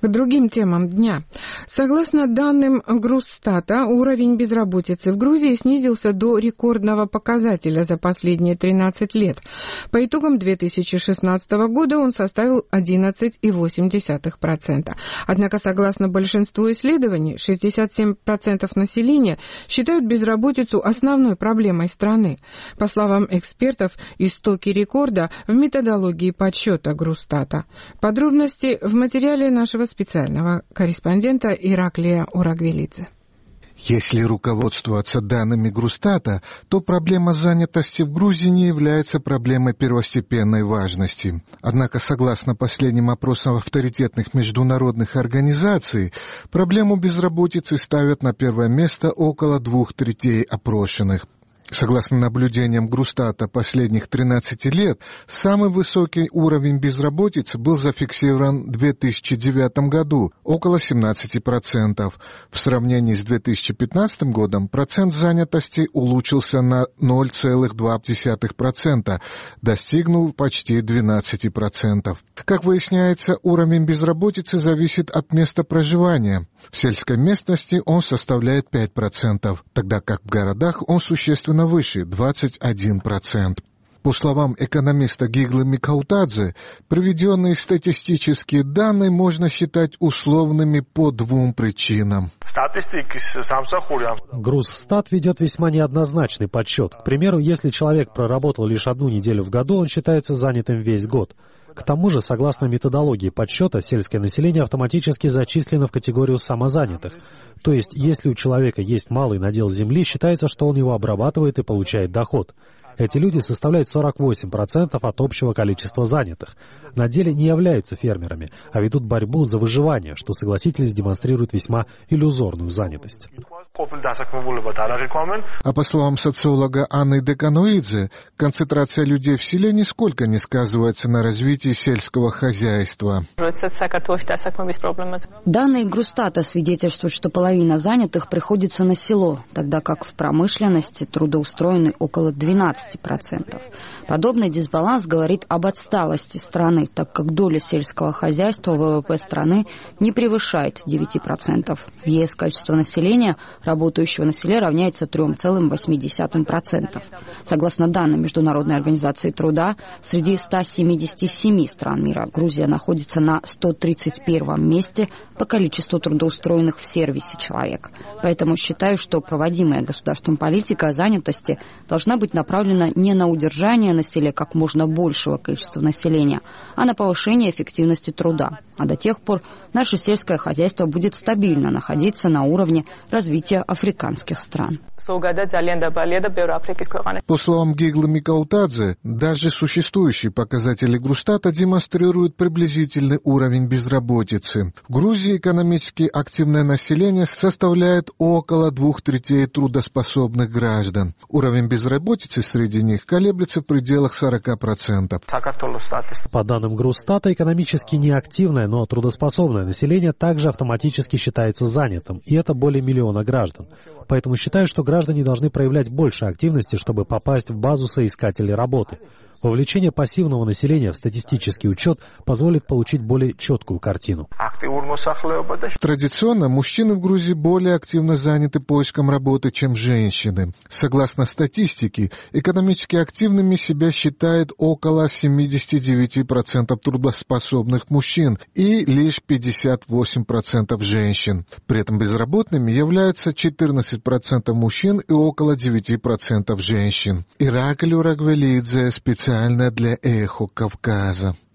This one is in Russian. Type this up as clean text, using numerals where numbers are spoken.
К другим темам дня. Согласно данным Грустата, уровень безработицы в Грузии снизился до рекордного показателя за последние 13 лет. По итогам 2016 года он составил 11,8%. Однако, согласно большинству исследований, 67% населения считают безработицу основной проблемой страны. По словам экспертов, истоки рекорда в методологии подсчета Грустата. Подробности в материале нашего специального корреспондента Ираклия Урагвелидзе. Если руководствоваться данными Грустата, то проблема занятости в Грузии не является проблемой первостепенной важности. Однако, согласно последним опросам авторитетных международных организаций, проблему безработицы ставят на первое место около 2/3 опрошенных. Согласно наблюдениям Грустата последних 13 лет, самый высокий уровень безработицы был зафиксирован в 2009 году, около 17%. В сравнении с 2015 годом процент занятости улучшился на 0,2%, достигнув почти 12%. Как выясняется, уровень безработицы зависит от места проживания. В сельской местности он составляет 5%, тогда как в городах он существенно выше – 21%. По словам экономиста Гиглы Микаутадзе, приведенные статистические данные можно считать условными по двум причинам. Грузстат ведет весьма неоднозначный подсчет. К примеру, если человек проработал лишь 1 неделю в году, он считается занятым весь год. К тому же, согласно методологии подсчета, сельское население автоматически зачислено в категорию самозанятых. То есть, если у человека есть малый надел земли, считается, что он его обрабатывает и получает доход. Эти люди составляют 48% от общего количества занятых. На деле не являются фермерами, а ведут борьбу за выживание, что, согласитесь, демонстрирует весьма иллюзорную занятость. А по словам социолога Анны Декануидзе, концентрация людей в селе нисколько не сказывается на развитии сельского хозяйства. Данные Грустата свидетельствуют, что половина занятых приходится на село, тогда как в промышленности трудоустроены около 12%. Подобный дисбаланс говорит об отсталости страны, так как доля сельского хозяйства в ВВП страны не превышает 9%. В ЕС количество населения, работающего на селе, равняется 3,8%. Согласно данным Международной организации труда, среди 177 стран мира Грузия находится на 131 месте по количеству трудоустроенных в сервисе человек. Поэтому считаю, что проводимая государством политика о занятости должна быть направлена не на удержание на селе как можно большего количества населения, а на повышение эффективности труда. А до тех пор наше сельское хозяйство будет стабильно находиться на уровне развития африканских стран. По словам Гиглы Микаутадзе, даже существующие показатели Грустата демонстрируют приблизительный уровень безработицы. В Грузии экономически активное население составляет около 2/3 трудоспособных граждан. Уровень безработицы среди них колеблется в пределах 40%. По данным Грустата, экономически неактивное, но трудоспособное население также автоматически считается занятым, и это более 1 миллиона граждан. Поэтому считаю, что граждане должны проявлять больше активности, чтобы попасть в базу соискателей работы. Вовлечение пассивного населения в статистический учет позволит получить более четкую картину. Традиционно мужчины в Грузии более активно заняты поиском работы, чем женщины. Согласно статистике, экономически активными себя считают около 79% трудоспособных мужчин и лишь 58% женщин. При этом безработными являются 14% мужчин и около 9% женщин. Ираклий Урагвелидзе, специально для «Эхо Кавказа».